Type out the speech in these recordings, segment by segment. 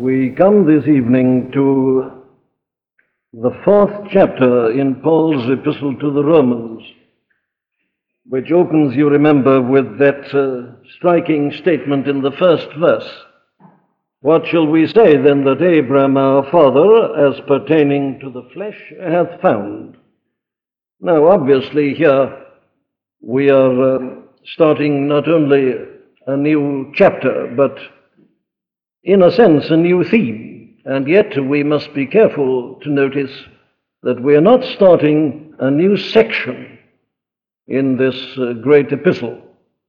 We come this evening to the 4th chapter in Paul's epistle to the Romans, which opens, you remember, with that striking statement in the first verse. What shall we say then that Abraham our father, as pertaining to the flesh, hath found? Now, obviously, here we are starting not only a new chapter, but in a sense a new theme. And yet we must be careful to notice that we are not starting a new section in this great epistle.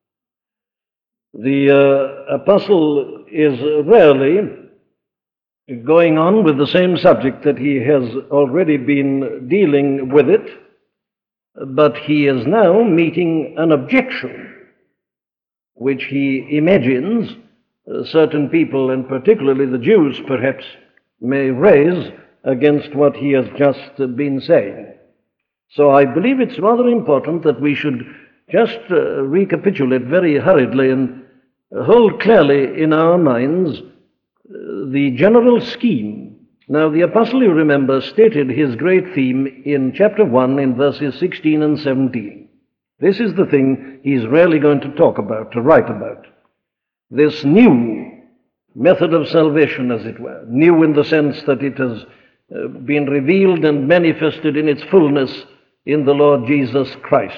The apostle is rarely going on with the same subject that he has already been dealing with it, but he is now meeting an objection which he imagines certain people, and particularly the Jews perhaps, may raise against what he has just been saying. So I believe it's rather important that we should just recapitulate very hurriedly and hold clearly in our minds the general scheme. Now, the apostle, you remember, stated his great theme in chapter 1 in verses 16 and 17. This is the thing he's really going to talk about, to write about. This new method of salvation, as it were, new in the sense that it has been revealed and manifested in its fullness in the Lord Jesus Christ.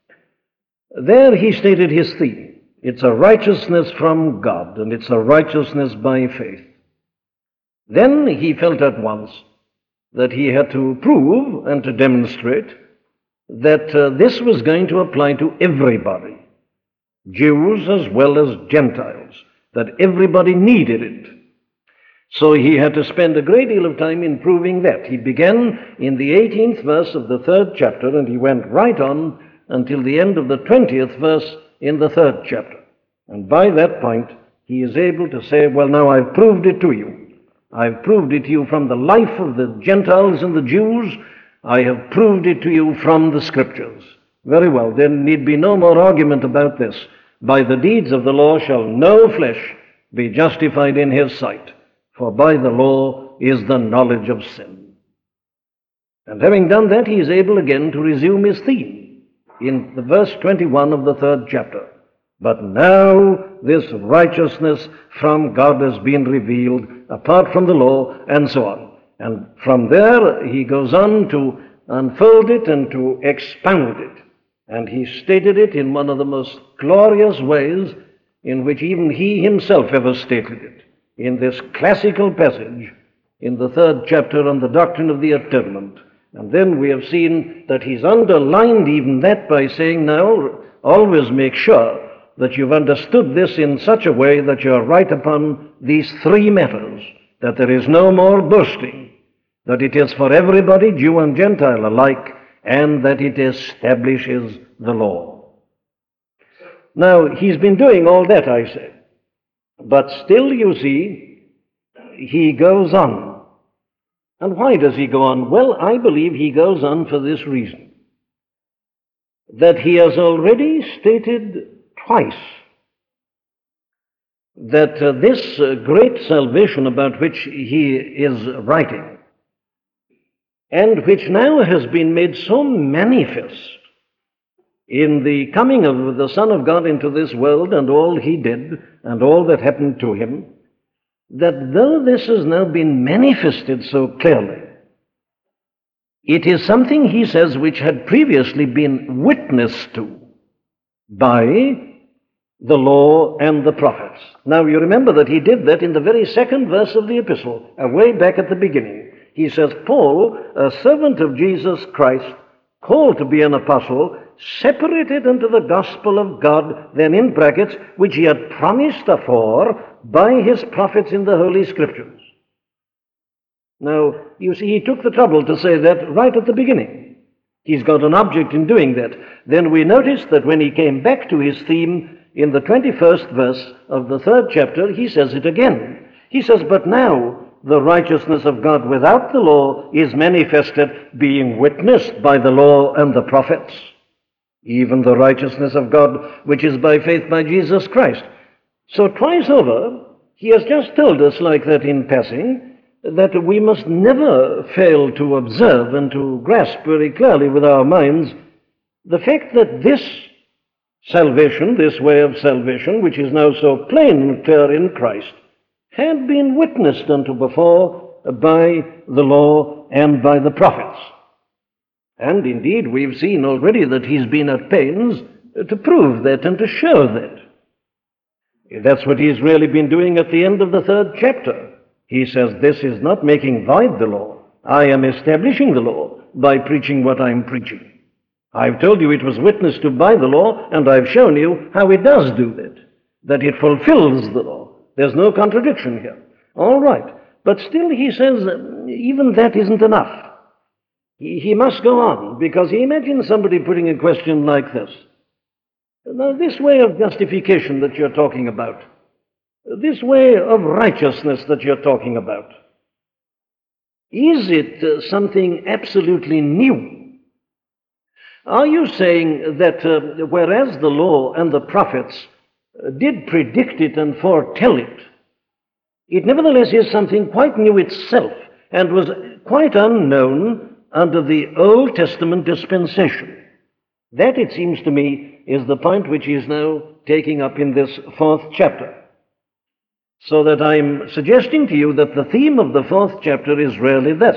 There he stated his theme. It's a righteousness from God, and it's a righteousness by faith. Then he felt at once that he had to prove and to demonstrate that this was going to apply to everybody, Jews as well as Gentiles, that everybody needed it. So he had to spend a great deal of time in proving that. He began in the 18th verse of the 3rd chapter, and he went right on until the end of the 20th verse in the 3rd chapter. And by that point, he is able to say, well, now I've proved it to you. I've proved it to you from the life of the Gentiles and the Jews. I have proved it to you from the Scriptures. Very well, there need be no more argument about this. By the deeds of the law shall no flesh be justified in his sight, for by the law is the knowledge of sin. And having done that, he is able again to resume his theme in the verse 21 of the 3rd chapter. But now this righteousness from God has been revealed apart from the law, and so on. And from there he goes on to unfold it and to expound it. And he stated it in one of the most glorious ways in which even he himself ever stated it, in this classical passage in the 3rd chapter on the doctrine of the atonement. And then we have seen that he's underlined even that by saying, now, always make sure that you've understood this in such a way that you're right upon these three matters, that there is no more boasting, that it is for everybody, Jew and Gentile alike, and that it establishes the law. Now, he's been doing all that, I say, but still, you see, he goes on. And why does he go on? Well, I believe he goes on for this reason, that he has already stated twice that this great salvation about which he is writing, and which now has been made so manifest in the coming of the Son of God into this world and all he did and all that happened to him, that though this has now been manifested so clearly, it is something, he says, which had previously been witnessed to by the law and the prophets. Now, you remember that he did that in the very 2nd verse of the epistle, way back at the beginning. He says, Paul, a servant of Jesus Christ, called to be an apostle, separated unto the gospel of God, then in brackets, which he had promised afore by his prophets in the Holy Scriptures. Now, you see, he took the trouble to say that right at the beginning. He's got an object in doing that. Then we notice that when he came back to his theme in the 21st verse of the 3rd chapter, he says it again. He says, but now the righteousness of God without the law is manifested, being witnessed by the law and the prophets, even the righteousness of God which is by faith by Jesus Christ. So twice over, He has just told us, like that in passing, that we must never fail to observe and to grasp very clearly with our minds the fact that this salvation, this way of salvation, which is now so plain and clear in Christ, had been witnessed unto before by the law and by the prophets. And indeed, we've seen already that he's been at pains to prove that and to show that. That's what he's really been doing at the end of the 3rd chapter. He says, this is not making void the law. I am establishing the law by preaching what I'm preaching. I've told you it was witnessed to by the law, and I've shown you how it does do that it fulfills the law. There's no contradiction here. All right. But still, he says, even that isn't enough. He must go on, because he imagines somebody putting a question like this. Now, this way of justification that you're talking about, this way of righteousness that you're talking about, is it something absolutely new? Are you saying that whereas the law and the prophets did predict it and foretell it, it nevertheless is something quite new itself and was quite unknown under the Old Testament dispensation? That, it seems to me, is the point which he is now taking up in this 4th chapter. So that I'm suggesting to you that the theme of the 4th chapter is really this: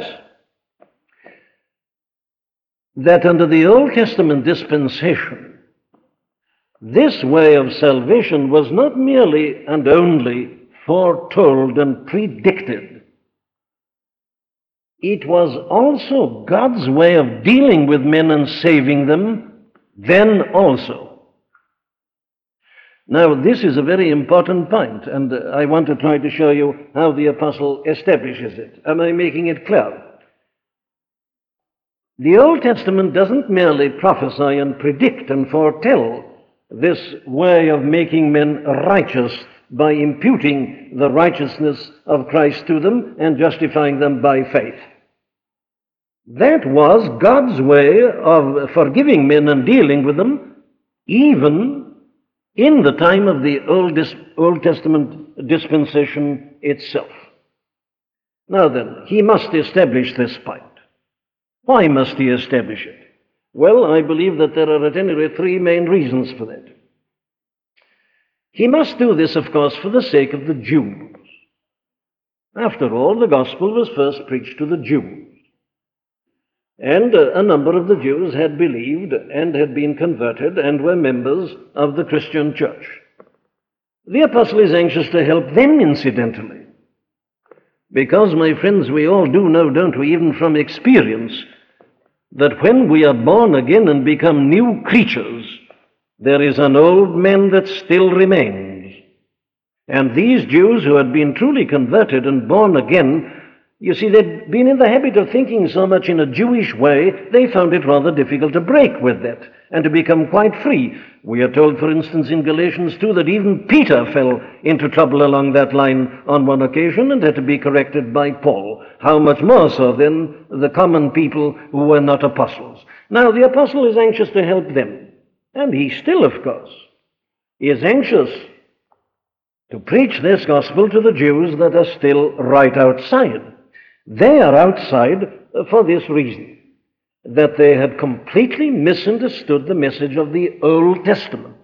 that under the Old Testament dispensation, this way of salvation was not merely and only foretold and predicted. It was also God's way of dealing with men and saving them then also. Now, this is a very important point, and I want to try to show you how the apostle establishes it. Am I making it clear? The Old Testament doesn't merely prophesy and predict and foretell this way of making men righteous by imputing the righteousness of Christ to them and justifying them by faith. That was God's way of forgiving men and dealing with them, even in the time of the Old Testament dispensation itself. Now then, he must establish this point. Why must he establish it? Well, I believe that there are at any rate 3 main reasons for that. He must do this, of course, for the sake of the Jews. After all, the gospel was first preached to the Jews. And a number of the Jews had believed and had been converted and were members of the Christian church. The apostle is anxious to help them, incidentally, because, my friends, we all do know, don't we, even from experience, that when we are born again and become new creatures, there is an old man that still remains. And these Jews who had been truly converted and born again, you see, they'd been in the habit of thinking so much in a Jewish way, they found it rather difficult to break with that and to become quite free. We are told, for instance, in Galatians 2, that even Peter fell into trouble along that line on one occasion and had to be corrected by Paul. How much more so, then, the common people who were not apostles. Now, the apostle is anxious to help them. And he still, of course, is anxious to preach this gospel to the Jews that are still right outside. They are outside for this reason, that they had completely misunderstood the message of the Old Testament.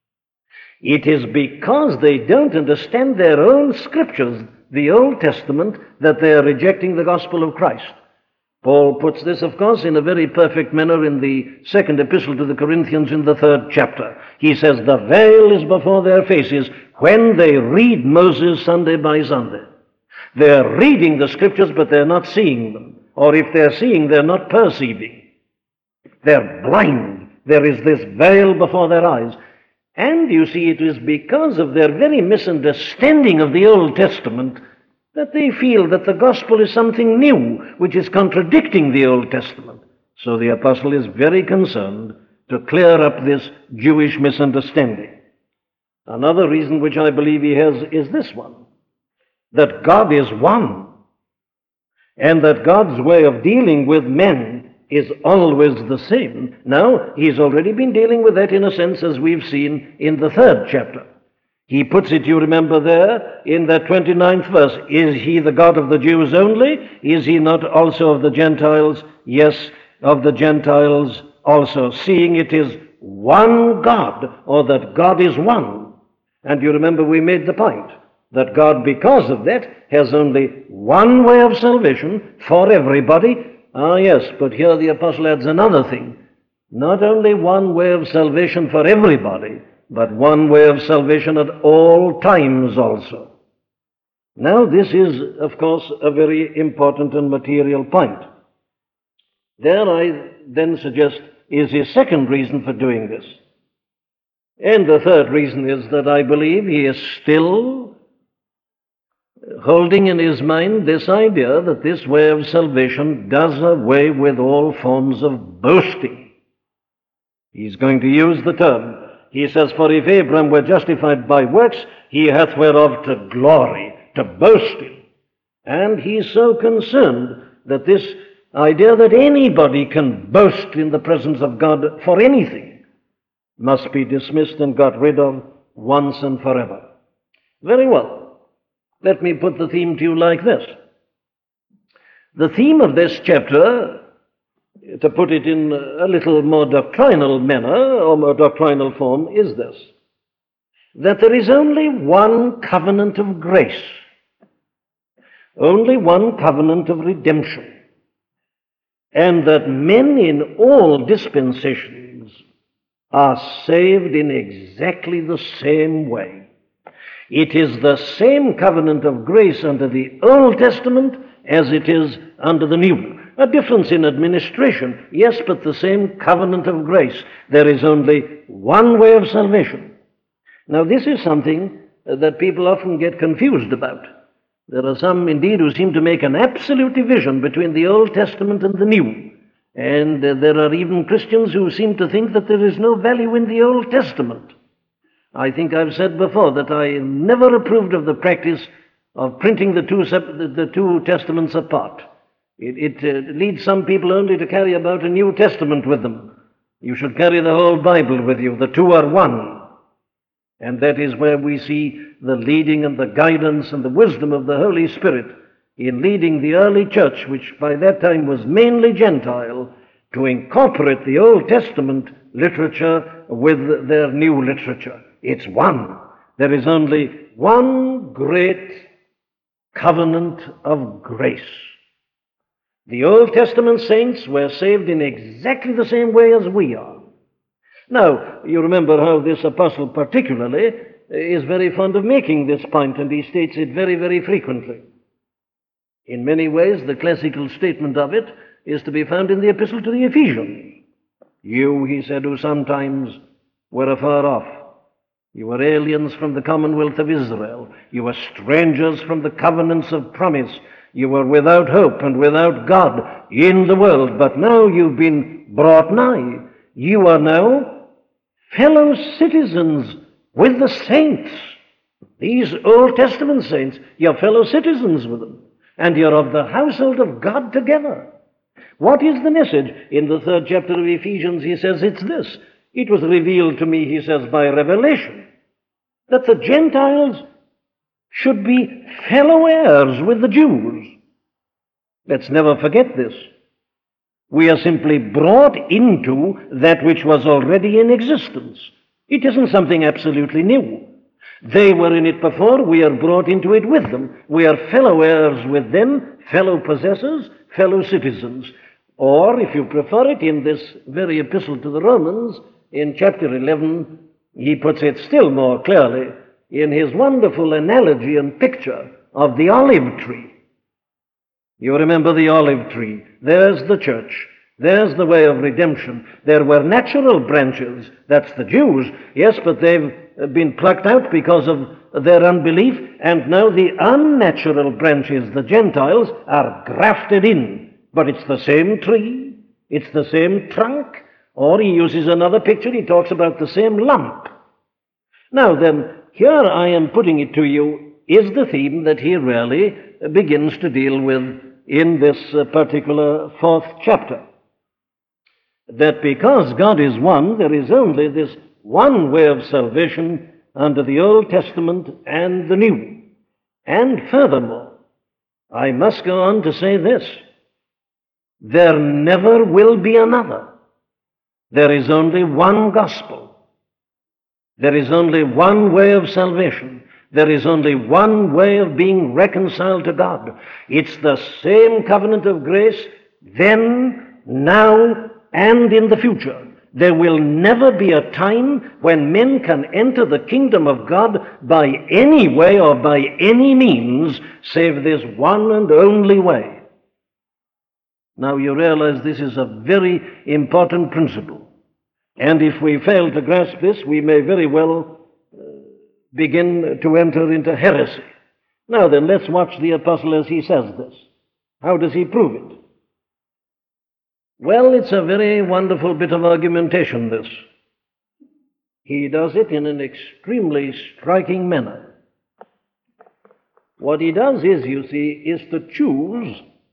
It is because they don't understand their own scriptures, the Old Testament, that they are rejecting the gospel of Christ. Paul puts this, of course, in a very perfect manner in the 2nd epistle to the Corinthians in the 3rd chapter. He says, the veil is before their faces when they read Moses Sunday by Sunday. They're reading the scriptures, but they're not seeing them. Or if they're seeing, they're not perceiving. They're blind. There is this veil before their eyes. And you see, it is because of their very misunderstanding of the Old Testament that they feel that the gospel is something new, which is contradicting the Old Testament. So the apostle is very concerned to clear up this Jewish misunderstanding. Another reason which I believe he has is this one: that God is one, and that God's way of dealing with men is always the same. Now, he's already been dealing with that in a sense, as we've seen in the 3rd chapter. He puts it, you remember there, in that 29th verse. Is he the God of the Jews only? Is he not also of the Gentiles? Yes, of the Gentiles also, seeing it is one God, or that God is one. And you remember we made the point that God, because of that, has only one way of salvation for everybody. Ah, yes, but here the apostle adds another thing. Not only one way of salvation for everybody, but one way of salvation at all times also. Now, this is, of course, a very important and material point. There I then suggest is his second reason for doing this. And the third reason is that I believe he is still holding in his mind this idea that this way of salvation does away with all forms of boasting. He's going to use the term. He says, for if Abraham were justified by works, he hath whereof to glory, to boast in. And he's so concerned that this idea that anybody can boast in the presence of God for anything must be dismissed and got rid of once and forever. Very well. Let me put the theme to you like this. The theme of this chapter, to put it in a little more doctrinal manner, or more doctrinal form, is this: that there is only one covenant of grace, only one covenant of redemption, and that men in all dispensations are saved in exactly the same way. It is the same covenant of grace under the Old Testament as it is under the New. A difference in administration, yes, but the same covenant of grace. There is only one way of salvation. Now, this is something that people often get confused about. There are some, indeed, who seem to make an absolute division between the Old Testament and the New. And there are even Christians who seem to think that there is no value in the Old Testament. I think I've said before that I never approved of the practice of printing the two testaments apart. It leads some people only to carry about a New Testament with them. You should carry the whole Bible with you. The two are one. And that is where we see the leading and the guidance and the wisdom of the Holy Spirit in leading the early church, which by that time was mainly Gentile, to incorporate the Old Testament literature with their new literature. It's one. There is only one great covenant of grace. The Old Testament saints were saved in exactly the same way as we are. Now, you remember how this apostle particularly is very fond of making this point, and he states it very, very frequently. In many ways, the classical statement of it is to be found in the epistle to the Ephesians. You, he said, who sometimes were afar off. You were aliens from the commonwealth of Israel. You were strangers from the covenants of promise. You were without hope and without God in the world. But now you've been brought nigh. You are now fellow citizens with the saints. These Old Testament saints, you're fellow citizens with them. And you're of the household of God together. What is the message? In the 3rd chapter of Ephesians, he says it's this. It was revealed to me, he says, by revelation, that the Gentiles should be fellow heirs with the Jews. Let's never forget this. We are simply brought into that which was already in existence. It isn't something absolutely new. They were in it before, we are brought into it with them. We are fellow heirs with them, fellow possessors, fellow citizens. Or, if you prefer it, in this very epistle to the Romans, in chapter 11, he puts it still more clearly in his wonderful analogy and picture of the olive tree. You remember the olive tree. There's the church. There's the way of redemption. There were natural branches. That's the Jews. Yes, but they've been plucked out because of their unbelief. And now the unnatural branches, the Gentiles, are grafted in. But it's the same tree. It's the same trunk. Or he uses another picture. He talks about the same lump. Now then, here I am putting it to you, is the theme that he really begins to deal with in this particular 4th chapter. That because God is one, there is only this one way of salvation under the Old Testament and the New. And furthermore, I must go on to say this: there never will be another. There is only one gospel. There is only one way of salvation. There is only one way of being reconciled to God. It's the same covenant of grace then, now, and in the future. There will never be a time when men can enter the kingdom of God by any way or by any means save this one and only way. Now you realize this is a very important principle. And if we fail to grasp this, we may very well begin to enter into heresy. Now then, let's watch the apostle as he says this. How does he prove it? Well, it's a very wonderful bit of argumentation, this. He does it in an extremely striking manner. What he does is, you see, is to choose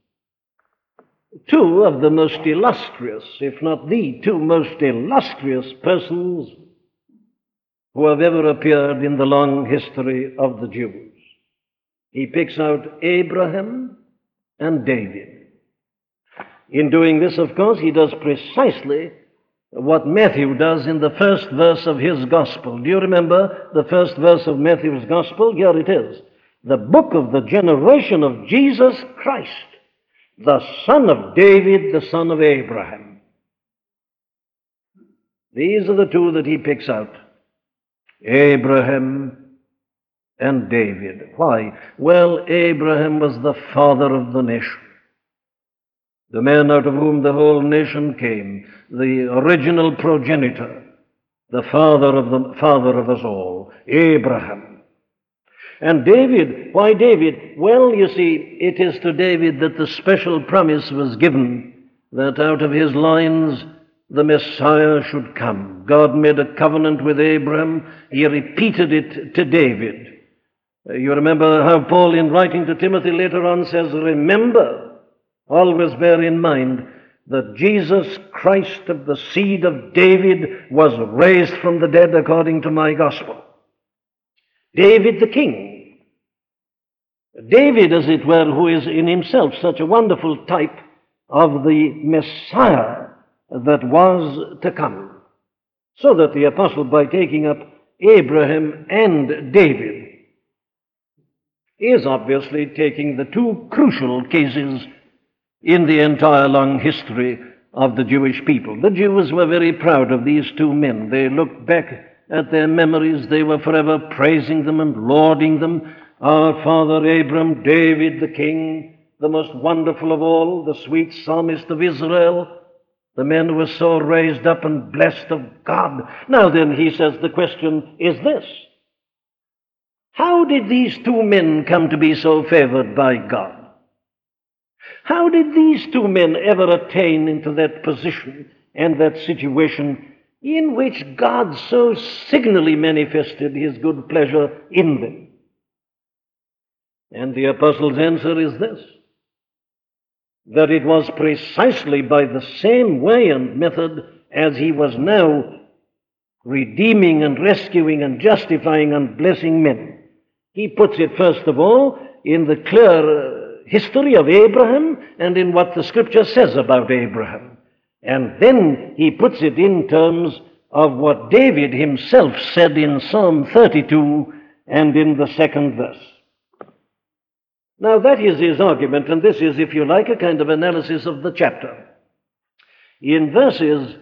two of the most illustrious, if not the two most illustrious persons who have ever appeared in the long history of the Jews. He picks out Abraham and David. In doing this, of course, he does precisely what Matthew does in the first verse of his gospel. Do you remember the first verse of Matthew's gospel? Here it is. The book of the generation of Jesus Christ, the son of David, the son of Abraham. These are the two that he picks out. Abraham and David. Why? Well, Abraham was the father of the nation, the man out of whom the whole nation came, the original progenitor, the father of us all, Abraham. And David, why David? Well, you see, it is to David that the special promise was given that out of his lines the Messiah should come. God made a covenant with Abraham. He repeated it to David. You remember how Paul, in writing to Timothy later on, says, remember, always bear in mind that Jesus Christ of the seed of David was raised from the dead according to my gospel. David the king. David, as it were, who is in himself such a wonderful type of the Messiah that was to come. So that the apostle, by taking up Abraham and David, is obviously taking the two crucial cases in the entire long history of the Jewish people. The Jews were very proud of these two men. They looked back at their memories. They were forever praising them and lauding them. Our father Abraham, David the king, the most wonderful of all, the sweet psalmist of Israel, the man who was so raised up and blessed of God. Now then, he says, the question is this: how did these two men come to be so favored by God? How did these two men ever attain into that position and that situation in which God so signally manifested his good pleasure in them? And the apostle's answer is this: that it was precisely by the same way and method as he was now redeeming and rescuing and justifying and blessing men. He puts it, first of all, in the clear history of Abraham and in what the Scripture says about Abraham. And then he puts it in terms of what David himself said in Psalm 32 and in the second verse. Now that is his argument, and this is, if you like, a kind of analysis of the chapter. In verses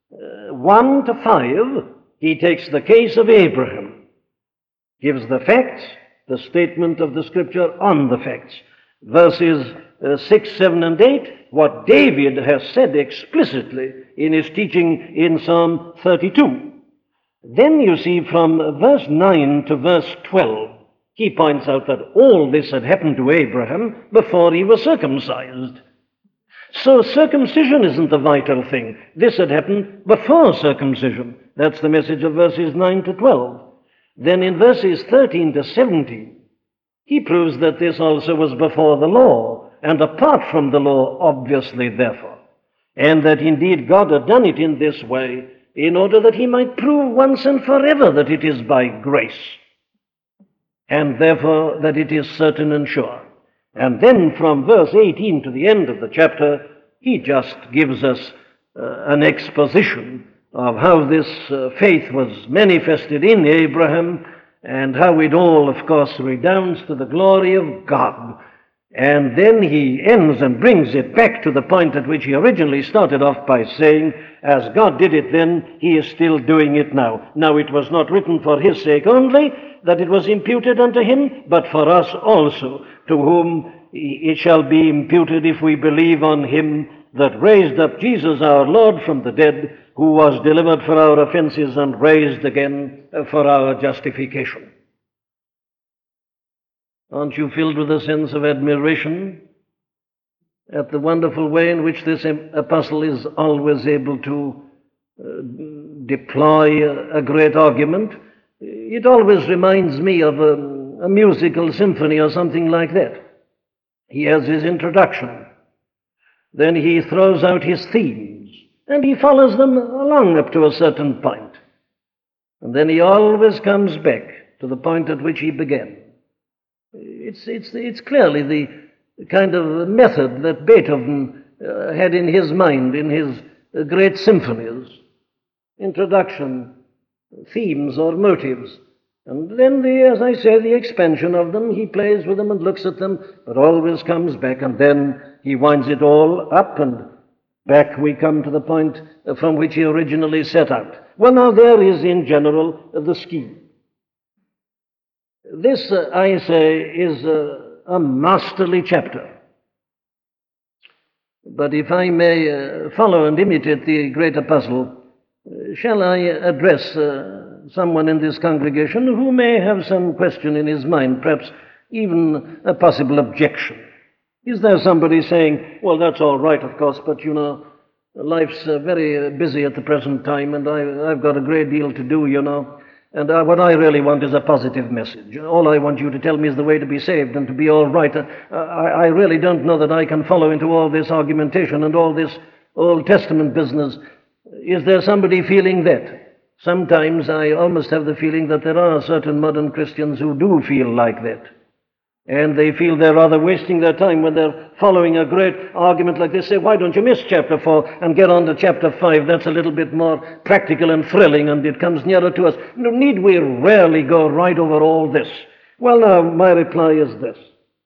1 to 5, he takes the case of Abraham, gives the facts, the statement of the Scripture on the facts. Verses 6, 7, and 8, what David has said explicitly in his teaching in Psalm 32. Then you see from verse 9 to verse 12, he points out that all this had happened to Abraham before he was circumcised. So circumcision isn't the vital thing. This had happened before circumcision. That's the message of verses 9 to 12. Then in verses 13 to 17, he proves that this also was before the law, and apart from the law, obviously, therefore. And that indeed God had done it in this way, in order that he might prove once and forever that it is by grace, and therefore that it is certain and sure. And then from verse 18 to the end of the chapter, he just gives us an exposition of how this faith was manifested in Abraham, and how it all, of course, redounds to the glory of God. And then he ends and brings it back to the point at which he originally started off by saying, as God did it then, he is still doing it now. Now it was not written for his sake only, that it was imputed unto him, but for us also, to whom it shall be imputed if we believe on him that raised up Jesus our Lord from the dead, who was delivered for our offenses and raised again for our justification. Aren't you filled with a sense of admiration at the wonderful way in which this apostle is always able to deploy a great argument? It always reminds me of a musical symphony or something like that. He has his introduction, then he throws out his themes, and he follows them along up to a certain point. And then he always comes back to the point at which he began. It's clearly the kind of method that Beethoven had in his mind in his great symphonies. Introduction, themes or motives, and then as I say, the expansion of them. He plays with them and looks at them, but always comes back, and then he winds it all up, and back we come to the point from which he originally set out. Well, now there is in general the scheme. This, I say, is a masterly chapter. But if I may follow and imitate the great apostle, shall I address someone in this congregation who may have some question in his mind, perhaps even a possible objection? Is there somebody saying, well, that's all right, of course, but you know, life's very busy at the present time, and I've got a great deal to do, you know. And what I really want is a positive message. All I want you to tell me is the way to be saved and to be all right. I really don't know that I can follow into all this argumentation and all this Old Testament business. Is there somebody feeling that? Sometimes I almost have the feeling that there are certain modern Christians who do feel like that. And they feel they're rather wasting their time when they're following a great argument like this. Say, why don't you miss chapter 4 and get on to chapter 5? That's a little bit more practical and thrilling, and it comes nearer to us. Need we rarely go right over all this? Well, now, my reply is this.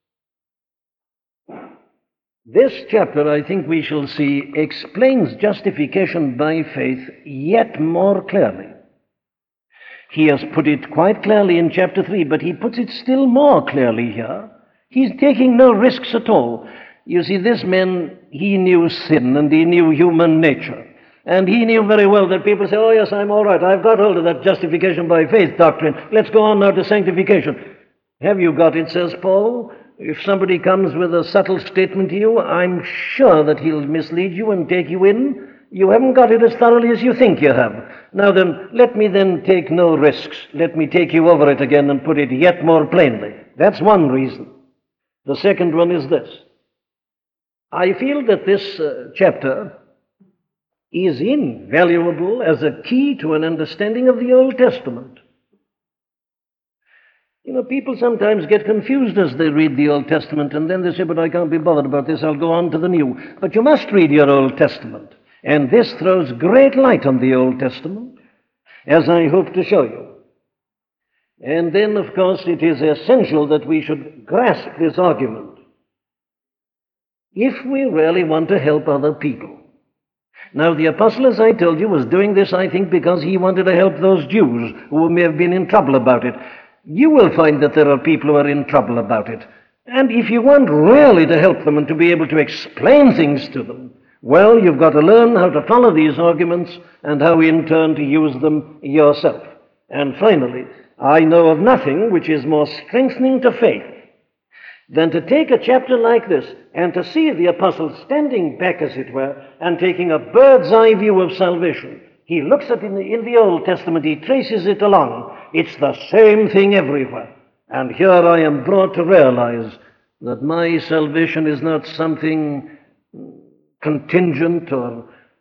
This chapter, I think we shall see, explains justification by faith yet more clearly. He has put it quite clearly in chapter 3, but he puts it still more clearly here. He's taking no risks at all. You see, this man, he knew sin and he knew human nature. And he knew very well that people say, oh yes, I'm all right. I've got hold of that justification by faith doctrine. Let's go on now to sanctification. Have you got it, says Paul? If somebody comes with a subtle statement to you, I'm sure that he'll mislead you and take you in. You haven't got it as thoroughly as you think you have. Now then, let me then take no risks. Let me take you over it again and put it yet more plainly. That's one reason. The second one is this. I feel that this chapter is invaluable as a key to an understanding of the Old Testament. You know, people sometimes get confused as they read the Old Testament, and then they say, but I can't be bothered about this, I'll go on to the New. But you must read your Old Testament. And this throws great light on the Old Testament, as I hope to show you. And then, of course, it is essential that we should grasp this argument if we really want to help other people. Now, the apostle, as I told you, was doing this, I think, because he wanted to help those Jews who may have been in trouble about it. You will find that there are people who are in trouble about it. And if you want really to help them and to be able to explain things to them, well, you've got to learn how to follow these arguments and how in turn to use them yourself. And finally, I know of nothing which is more strengthening to faith than to take a chapter like this and to see the apostle standing back, as it were, and taking a bird's eye view of salvation. He looks at it in the Old Testament, he traces it along. It's the same thing everywhere. And here I am brought to realize that my salvation is not something contingent or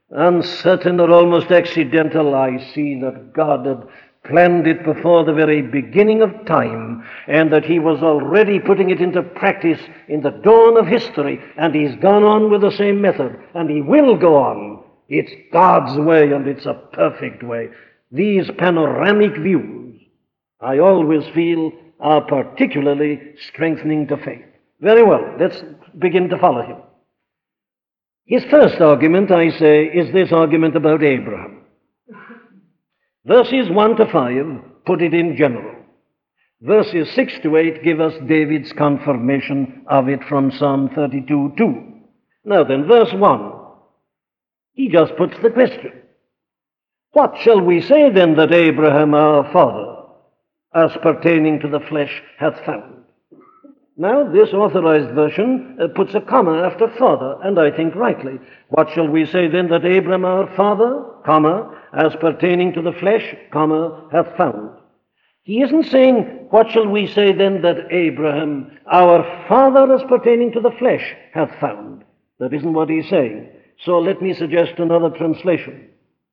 uncertain or almost accidental. I see that God had planned it before the very beginning of time, and that he was already putting it into practice in the dawn of history, and he's gone on with the same method, and he will go on. It's God's way, and it's a perfect way. These panoramic views, I always feel, are particularly strengthening to faith. Very well, let's begin to follow him. His first argument, I say, is this argument about Abraham. Verses 1 to 5 put it in general. Verses 6 to 8 give us David's confirmation of it from Psalm 32:2. Now then, verse 1, he just puts the question. What shall we say then that Abraham our father, as pertaining to the flesh, hath found? Now, this authorized version puts a comma after father, and I think rightly. What shall we say then that Abraham our father, comma, as pertaining to the flesh, comma, hath found? He isn't saying, what shall we say then that Abraham our father, as pertaining to the flesh, hath found? That isn't what he's saying. So let me suggest another translation.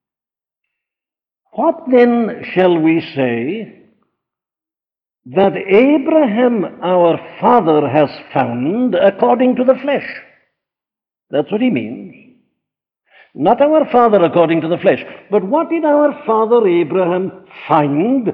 What then shall we say that Abraham our father has found according to the flesh? That's what he means. Not our father according to the flesh, but what did our father Abraham find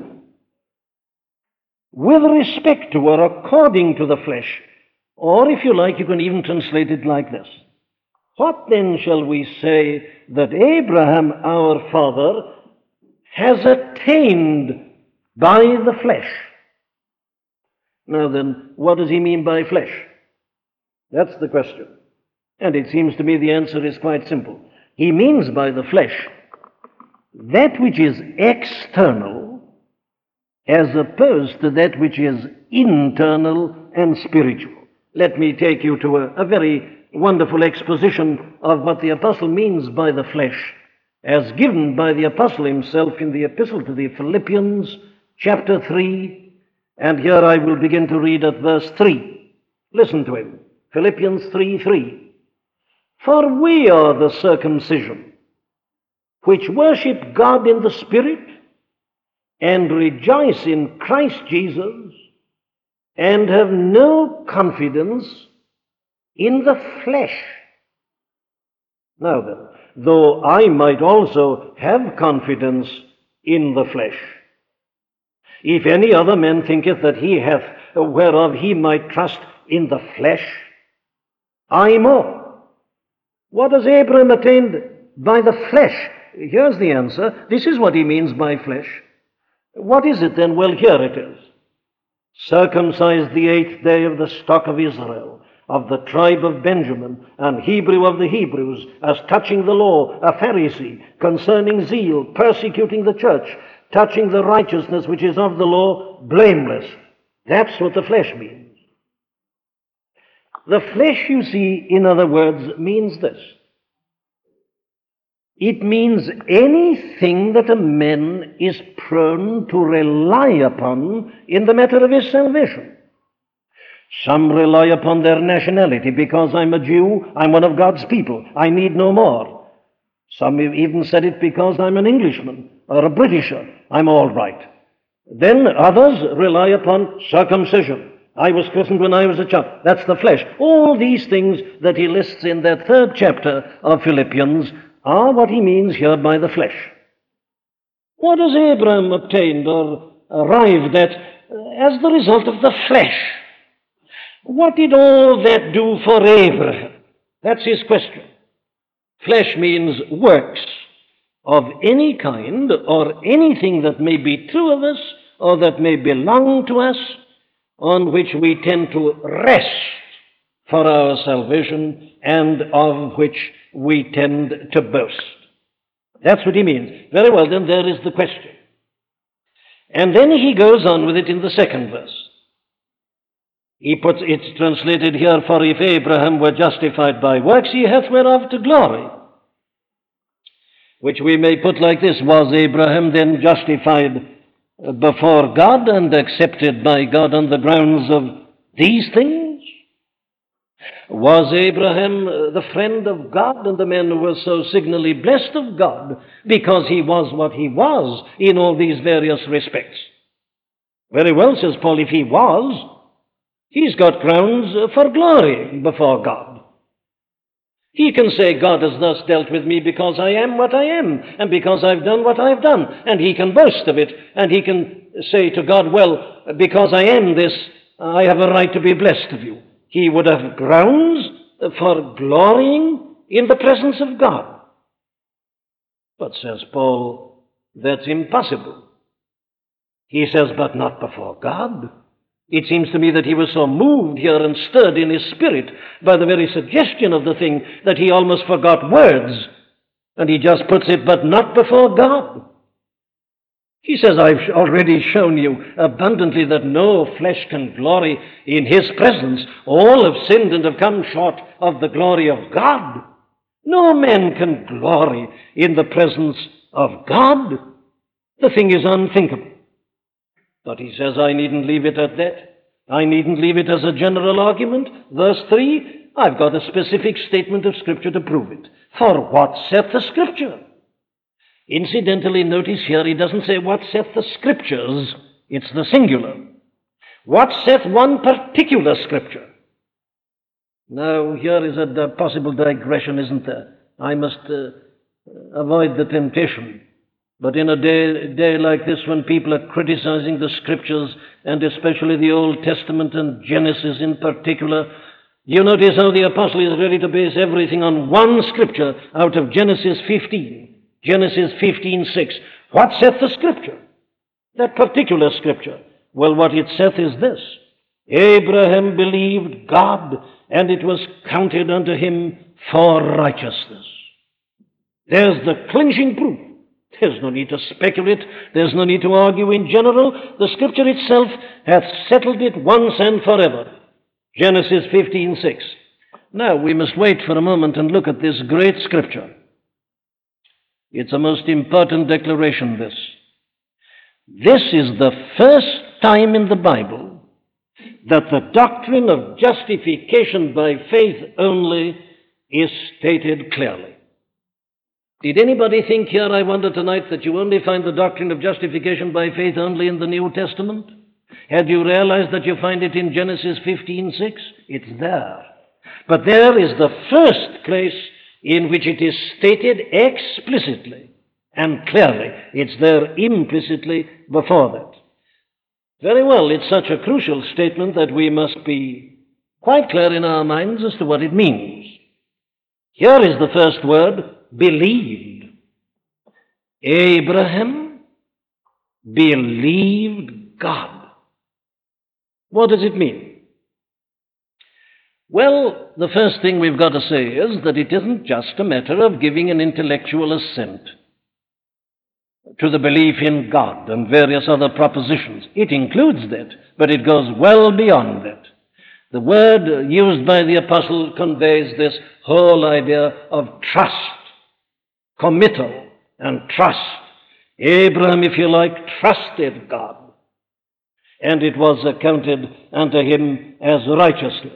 with respect to or according to the flesh? Or if you like, you can even translate it like this. What then shall we say that Abraham our father has attained by the flesh? Now then, what does he mean by flesh? That's the question. And it seems to me the answer is quite simple. He means by the flesh that which is external as opposed to that which is internal and spiritual. Let me take you to a very wonderful exposition of what the apostle means by the flesh, as given by the apostle himself in the epistle to the Philippians, chapter 3, and here I will begin to read at verse 3. Listen to him. Philippians 3:3. For we are the circumcision, which worship God in the Spirit, and rejoice in Christ Jesus, and have no confidence in the flesh. Now then, though I might also have confidence in the flesh, if any other man thinketh that he hath whereof he might trust in the flesh, I more. What has Abraham attained by the flesh? Here's the answer. This is what he means by flesh. What is it then? Well, here it is. Circumcised the 8th day of the stock of Israel, of the tribe of Benjamin, and Hebrew of the Hebrews, as touching the law, a Pharisee, concerning zeal, persecuting the church, touching the righteousness which is of the law, blameless. That's what the flesh means. The flesh, you see, in other words, means this. It means anything that a man is prone to rely upon in the matter of his salvation. Some rely upon their nationality. Because I'm a Jew, I'm one of God's people. I need no more. Some have even said it because I'm an Englishman or a Britisher. I'm all right. Then others rely upon circumcision. I was christened when I was a child. That's the flesh. All these things that he lists in that 3rd chapter of Philippians are what he means here by the flesh. What has Abraham obtained or arrived at as the result of the flesh? What did all that do for Abraham? That's his question. Flesh means works of any kind or anything that may be true of us or that may belong to us, on which we tend to rest for our salvation and of which we tend to boast. That's what he means. Very well, then there is the question. And then he goes on with it in the 2nd verse. He puts, it's translated here, for if Abraham were justified by works, he hath whereof to glory. Which we may put like this: was Abraham then justified before God and accepted by God on the grounds of these things? Was Abraham the friend of God and the man who was so signally blessed of God because he was what he was in all these various respects? Very well, says Paul, if he was, he's got grounds for glory before God. He can say, God has thus dealt with me because I am what I am, and because I've done what I've done. And he can boast of it, and he can say to God, well, because I am this, I have a right to be blessed of you. He would have grounds for glorying in the presence of God. But, says Paul, that's impossible. He says, but not before God. It seems to me that he was so moved here and stirred in his spirit by the very suggestion of the thing that he almost forgot words. And he just puts it, but not before God. He says, I've already shown you abundantly that no flesh can glory in his presence. All have sinned and have come short of the glory of God. No man can glory in the presence of God. The thing is unthinkable. But he says, I needn't leave it at that. I needn't leave it as a general argument. Verse 3, I've got a specific statement of Scripture to prove it. For what saith the Scripture? Incidentally, notice here, he doesn't say what saith the Scriptures. It's the singular. What saith one particular Scripture? Now, here is a possible digression, isn't there? I must avoid the temptation. But in a day like this, when people are criticizing the Scriptures, and especially the Old Testament and Genesis in particular, you notice how the apostle is ready to base everything on one Scripture out of Genesis 15. Genesis 15:6. What saith the Scripture? That particular Scripture. Well, what it saith is this. Abraham believed God, and it was counted unto him for righteousness. There's the clinching proof. There's no need to speculate. There's no need to argue in general. The Scripture itself hath settled it once and forever. Genesis 15:6. Now, we must wait for a moment and look at this great Scripture. It's a most important declaration, this. This is the first time in the Bible that the doctrine of justification by faith only is stated clearly. Did anybody think here, I wonder tonight, that you only find the doctrine of justification by faith only in the New Testament? Had you realized that you find it in Genesis 15:6? It's there. But there is the first place in which it is stated explicitly and clearly. It's there implicitly before that. Very well, it's such a crucial statement that we must be quite clear in our minds as to what it means. Here is the first word, believed. Abraham believed God. What does it mean? Well, the first thing we've got to say is that it isn't just a matter of giving an intellectual assent to the belief in God and various other propositions. It includes that, but it goes well beyond that. The word used by the apostle conveys this whole idea of trust, committal and trust. Abraham, if you like, trusted God, and it was accounted unto him as righteousness.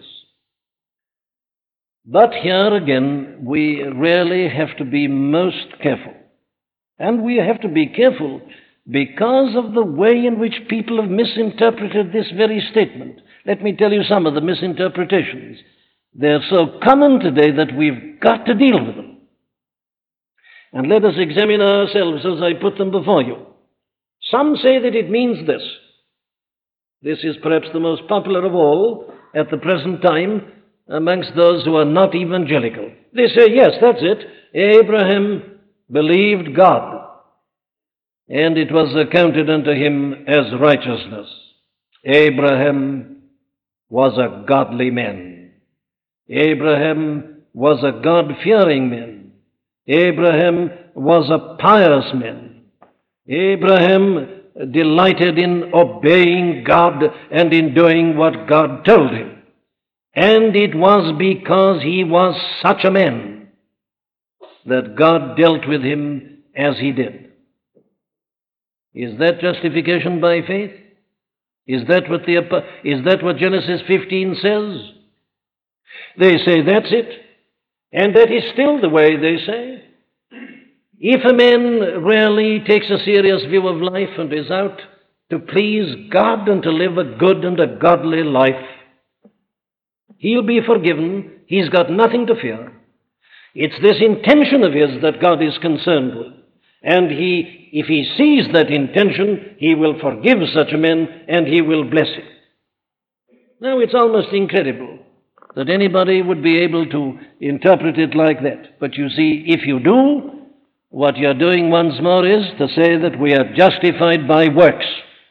But here again, we really have to be most careful. And we have to be careful because of the way in which people have misinterpreted this very statement. Let me tell you some of the misinterpretations. They're so common today that we've got to deal with them. And let us examine ourselves as I put them before you. Some say that it means this. This is perhaps the most popular of all at the present time amongst those who are not evangelical. They say, yes, that's it. Abraham believed God, and it was accounted unto him as righteousness. Abraham was a godly man. Abraham was a God-fearing man. Abraham was a pious man. Abraham delighted in obeying God and in doing what God told him. And it was because he was such a man that God dealt with him as he did. Is that justification by faith? Is that what Genesis 15 says? They say that's it, and that is still the way they say. If a man really takes a serious view of life and is out to please God and to live a good and a godly life, he'll be forgiven. He's got nothing to fear. It's this intention of his that God is concerned with. And if he sees that intention, he will forgive such a man and he will bless him. Now, it's almost incredible that anybody would be able to interpret it like that. But you see, if you do, what you're doing once more is to say that we are justified by works.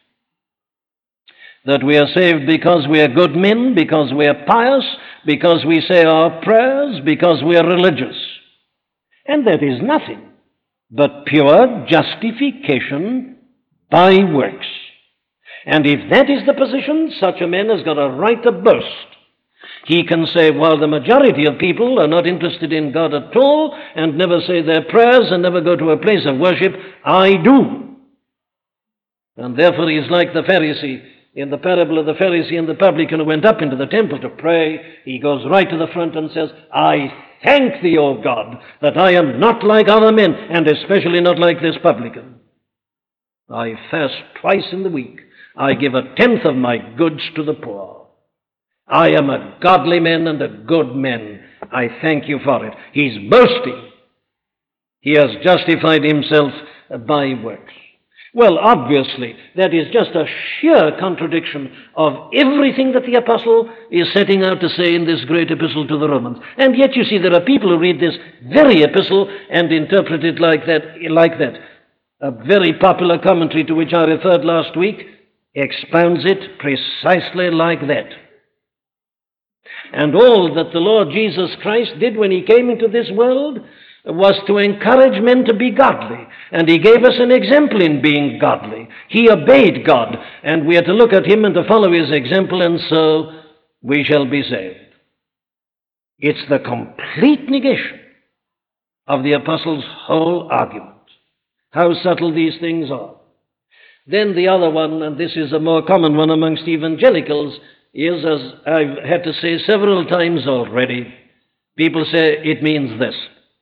That we are saved because we are good men, because we are pious, because we say our prayers, because we are religious. And that is nothing but pure justification by works. And if that is the position, such a man has got a right to boast. He can say, while the majority of people are not interested in God at all and never say their prayers and never go to a place of worship, I do. And therefore he is like the Pharisee. In the parable of the Pharisee and the publican who went up into the temple to pray, he goes right to the front and says, I thank thee, O God, that I am not like other men, and especially not like this publican. I fast twice in the week. I give 1/10 of my goods to the poor. I am a godly man and a good man. I thank you for it. He's boasting. He has justified himself by works. Well, obviously, that is just a sheer contradiction of everything that the apostle is setting out to say in this great epistle to the Romans. And yet, you see, there are people who read this very epistle and interpret it like that. A very popular commentary to which I referred last week expounds it precisely like that. And all that the Lord Jesus Christ did when he came into this world was to encourage men to be godly. And he gave us an example in being godly. He obeyed God, and we are to look at him and to follow his example, and so we shall be saved. It's the complete negation of the apostle's whole argument. How subtle these things are. Then the other one, and this is a more common one amongst evangelicals, is, as I've had to say several times already, people say it means this.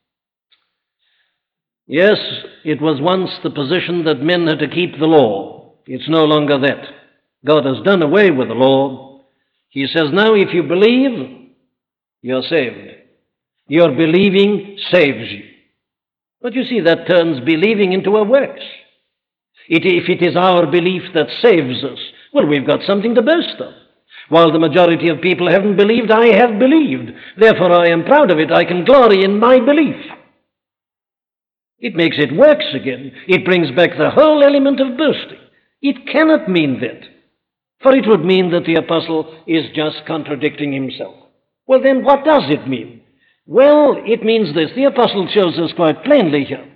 Yes, it was once the position that men had to keep the law. It's no longer that. God has done away with the law. He says now if you believe, you're saved. Your believing saves you. But you see, that turns believing into a works. If it is our belief that saves us, well, we've got something to boast of. While the majority of people haven't believed, I have believed. Therefore, I am proud of it. I can glory in my belief. It makes it works again. It brings back the whole element of boasting. It cannot mean that, for it would mean that the apostle is just contradicting himself. Well, then what does it mean? Well, it means this. The apostle shows us quite plainly here.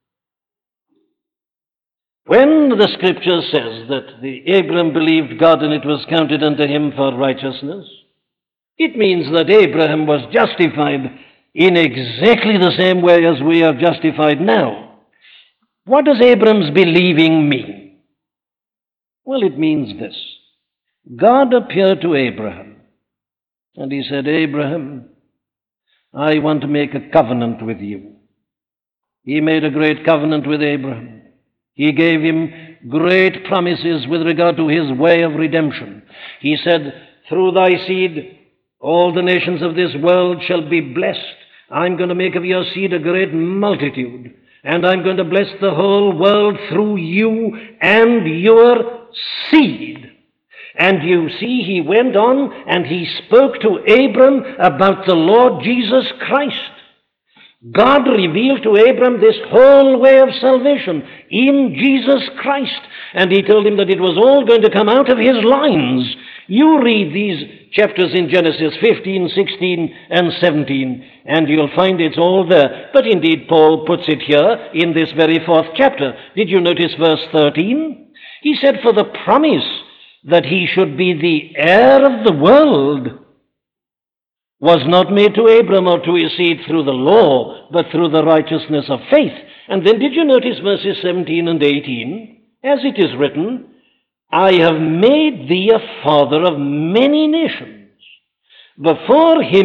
When the scripture says that Abraham believed God and it was counted unto him for righteousness, it means that Abraham was justified in exactly the same way as we are justified now. What does Abraham's believing mean? Well, it means this. God appeared to Abraham, and he said, Abraham, I want to make a covenant with you. He made a great covenant with Abraham. He gave him great promises with regard to his way of redemption. He said, through thy seed, all the nations of this world shall be blessed. I'm going to make of your seed a great multitude, and I'm going to bless the whole world through you and your seed. And you see, he went on and he spoke to Abram about the Lord Jesus Christ. God revealed to Abram this whole way of salvation in Jesus Christ. And he told him that it was all going to come out of his lines. You read these chapters in Genesis 15, 16, and 17, and you'll find it's all there. But indeed, Paul puts it here in this very 4th chapter. Did you notice verse 13? He said, for the promise that he should be the heir of the world was not made to Abram or to his seed through the law, but through the righteousness of faith. And then did you notice verses 17 and 18? As it is written, I have made thee a father of many nations, before him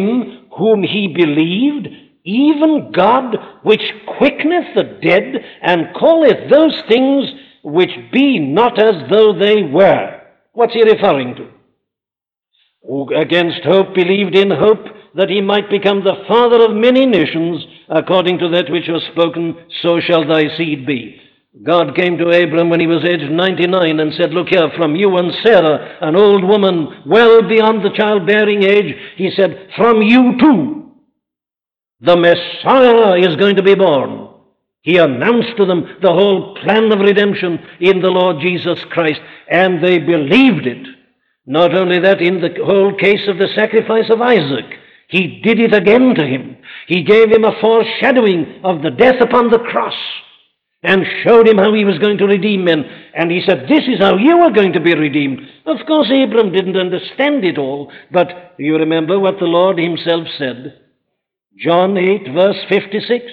whom he believed, even God which quickeneth the dead, and calleth those things which be not as though they were. What's he referring to? Who against hope believed in hope, that he might become the father of many nations, according to that which was spoken, so shall thy seed be. God came to Abram when he was aged 99 and said, look here, from you and Sarah, an old woman well beyond the childbearing age, he said, from you too, the Messiah is going to be born. He announced to them the whole plan of redemption in the Lord Jesus Christ, and they believed it. Not only that, in the whole case of the sacrifice of Isaac, he did it again to him. He gave him a foreshadowing of the death upon the cross and showed him how he was going to redeem men. And he said, this is how you are going to be redeemed. Of course, Abram didn't understand it all, but you remember what the Lord himself said. John 8, verse 56.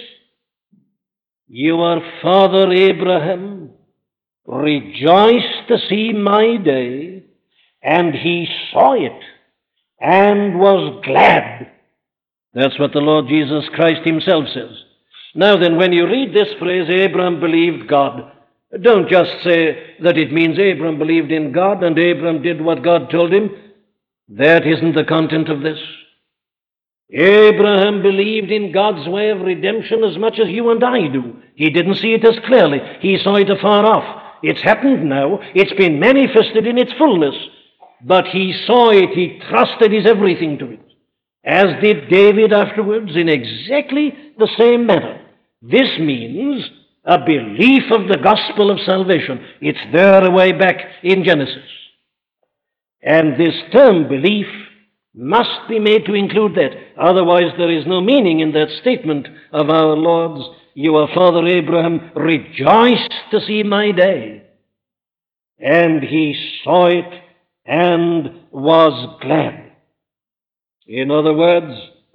Your father Abraham rejoiced to see my day, and he saw it and was glad. That's what the Lord Jesus Christ himself says. Now then, when you read this phrase, Abraham believed God, don't just say that it means Abraham believed in God and Abraham did what God told him. That isn't the content of this. Abraham believed in God's way of redemption as much as you and I do. He didn't see it as clearly. He saw it afar off. It's happened now. It's been manifested in its fullness. But he saw it. He trusted his everything to it. As did David afterwards, in exactly the same manner. This means a belief of the gospel of salvation. It's there way back in Genesis. And this term belief must be made to include that. Otherwise, there is no meaning in that statement of our Lord's, your father Abraham rejoiced to see my day, and he saw it and was glad. In other words,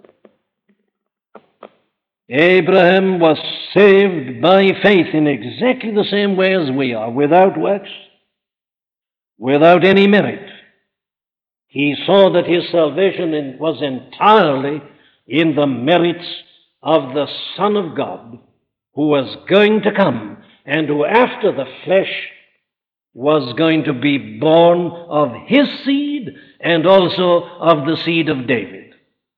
Abraham was saved by faith in exactly the same way as we are, without works, without any merit. He saw that his salvation was entirely in the merits of the Son of God, who was going to come, and who after the flesh was going to be born of his seed and also of the seed of David.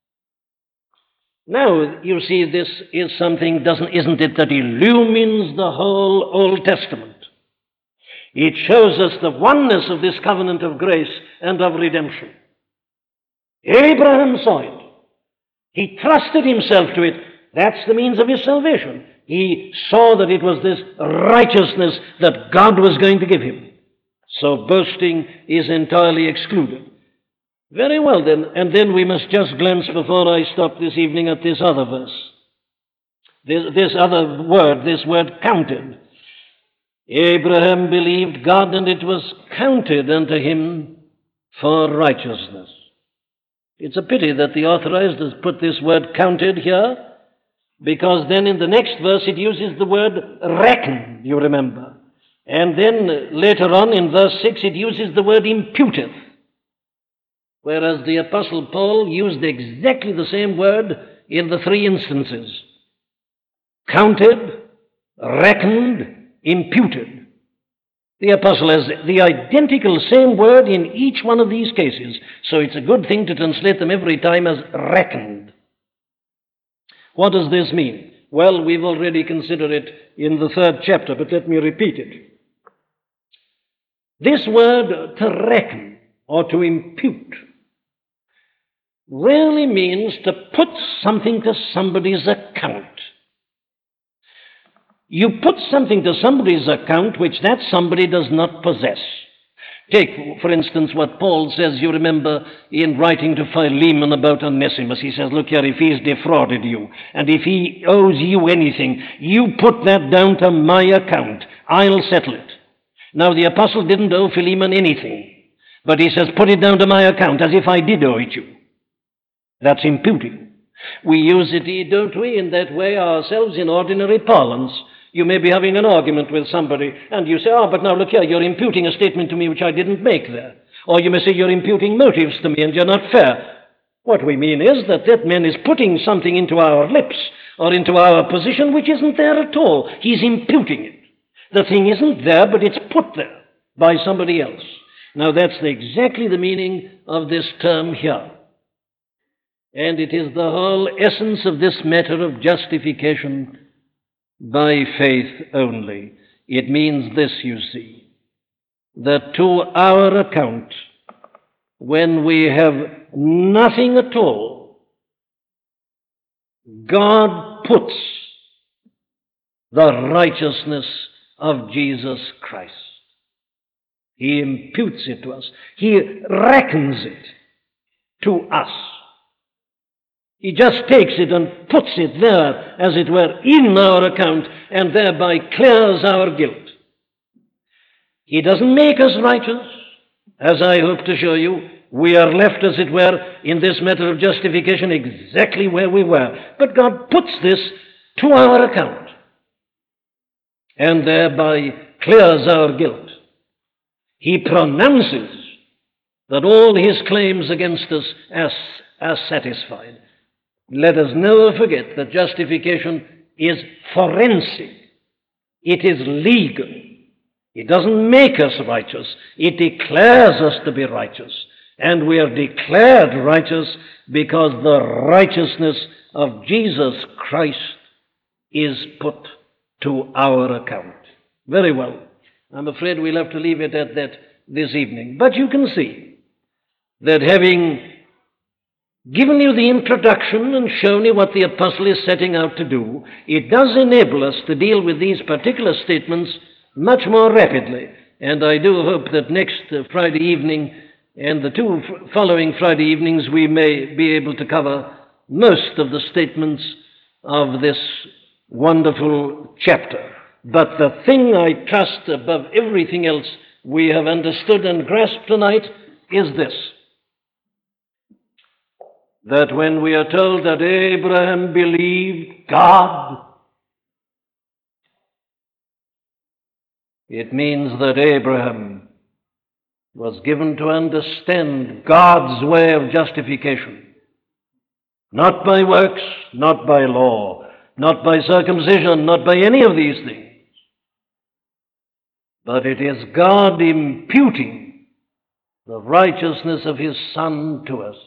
Now, you see, this is something, isn't it, that illumines the whole Old Testament. It shows us the oneness of this covenant of grace and of redemption. Abraham saw it. He trusted himself to it. That's the means of his salvation. He saw that it was this righteousness that God was going to give him. So boasting is entirely excluded. Very well then, and then we must just glance before I stop this evening at this other verse. This other word, this word counted. Abraham believed God, and it was counted unto him for righteousness. It's a pity that the authorized has put this word counted here, because then in the next verse it uses the word reckon, you remember. And then later on in verse 6 it uses the word imputeth, whereas the Apostle Paul used exactly the same word in the three instances. Counted, reckoned, imputed. The apostle has the identical same word in each one of these cases, so it's a good thing to translate them every time as reckoned. What does this mean? Well, we've already considered it in the 3rd chapter, but let me repeat it. This word to reckon or to impute really means to put something to somebody's account. You put something to somebody's account which that somebody does not possess. Take, for instance, what Paul says, you remember, in writing to Philemon about Onesimus. He says, look here, if he's defrauded you, and if he owes you anything, you put that down to my account. I'll settle it. Now, the apostle didn't owe Philemon anything, but he says, put it down to my account as if I did owe it you. That's imputing. We use it, don't we, in that way ourselves in ordinary parlance. You may be having an argument with somebody, and you say, but now look here, you're imputing a statement to me which I didn't make there. Or you may say, you're imputing motives to me, and you're not fair. What we mean is that that man is putting something into our lips or into our position which isn't there at all. He's imputing it. The thing isn't there, but it's put there by somebody else. Now that's exactly the meaning of this term here. And it is the whole essence of this matter of justification by faith only. It means this, you see, that to our account, when we have nothing at all, God puts the righteousness of Jesus Christ. He imputes it to us. He reckons it to us. He just takes it and puts it there, as it were, in our account, and thereby clears our guilt. He doesn't make us righteous, as I hope to show you. We are left, as it were, in this matter of justification exactly where we were. But God puts this to our account, and thereby clears our guilt. He pronounces that all his claims against us are satisfied. Let us never forget that justification is forensic. It is legal. It doesn't make us righteous. It declares us to be righteous. And we are declared righteous because the righteousness of Jesus Christ is put to our account. Very well. I'm afraid we'll have to leave it at that this evening. But you can see that having given you the introduction and shown you what the apostle is setting out to do, it does enable us to deal with these particular statements much more rapidly. And I do hope that next Friday evening and the two following Friday evenings we may be able to cover most of the statements of this wonderful chapter. But the thing I trust above everything else we have understood and grasped tonight is this: that when we are told that Abraham believed God, it means that Abraham was given to understand God's way of justification, not by works, not by law, not by circumcision, not by any of these things, but it is God imputing the righteousness of his Son to us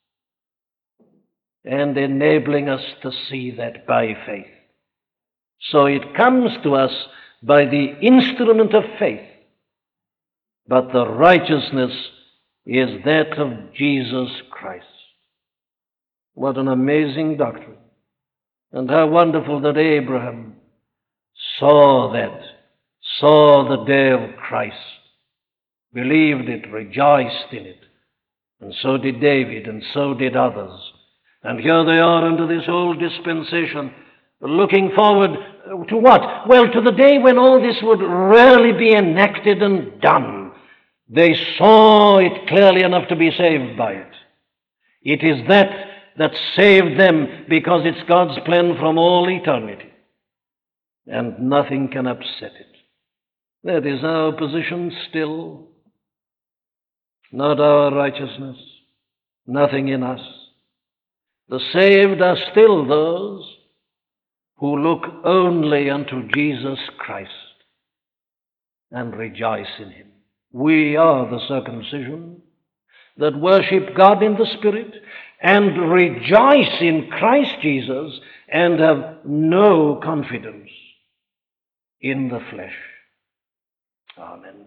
and enabling us to see that by faith. So it comes to us by the instrument of faith, but the righteousness is that of Jesus Christ. What an amazing doctrine. And how wonderful that Abraham saw the day of Christ, believed it, rejoiced in it. And so did David, and so did others. And here they are under this old dispensation, looking forward to what? Well, to the day when all this would really be enacted and done. They saw it clearly enough to be saved by it. It is that saved them, because it's God's plan from all eternity. And nothing can upset it. That is our position still. Not our righteousness, nothing in us. The saved are still those who look only unto Jesus Christ and rejoice in him. We are the circumcision that worship God in the Spirit and rejoice in Christ Jesus and have no confidence in the flesh. Amen.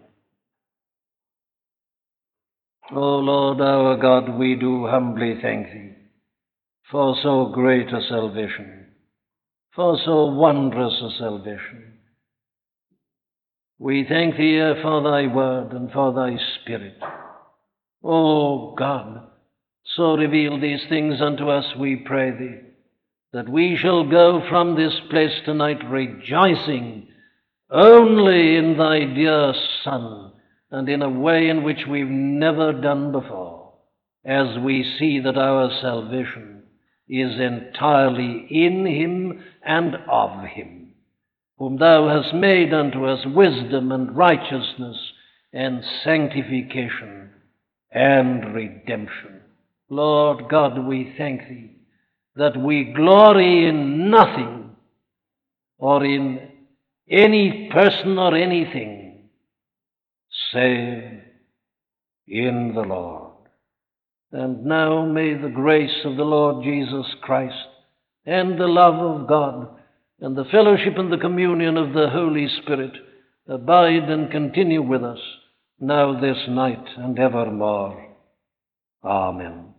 O Lord our God, we do humbly thank thee for so great a salvation, for so wondrous a salvation. We thank thee for thy word and for thy Spirit. O God, so reveal these things unto us, we pray thee, that we shall go from this place tonight rejoicing only in thy dear Son, and in a way in which we've never done before, as we see that our salvation is entirely in him and of him, whom thou hast made unto us wisdom and righteousness and sanctification and redemption. Lord God, we thank Thee that we glory in nothing or in any person or anything save in the Lord. And now may the grace of the Lord Jesus Christ and the love of God and the fellowship and the communion of the Holy Spirit abide and continue with us now, this night, and evermore. Amen.